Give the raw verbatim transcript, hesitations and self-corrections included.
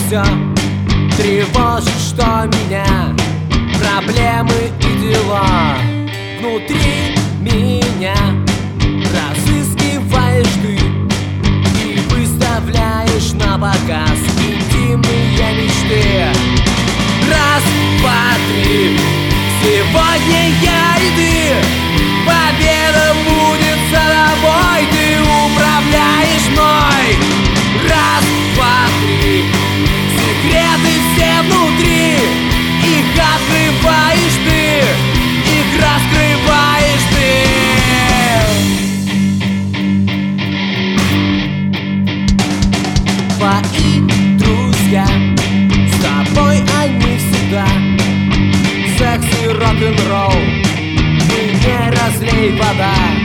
все тревожит, что меня проблемы и дела внутри меня. Разыскиваешь ты и выставляешь на показ интимные мечты. Раз, два, три, сегодня я и ты. Победа будет за тобой, ты управляешь мной. Раз, два, три, секреты все внутри. Их открываешь ты, их раскрываешь ты. Твои друзья, с тобой они всегда. Секс и рок-н-ролл, ты не разлей вода.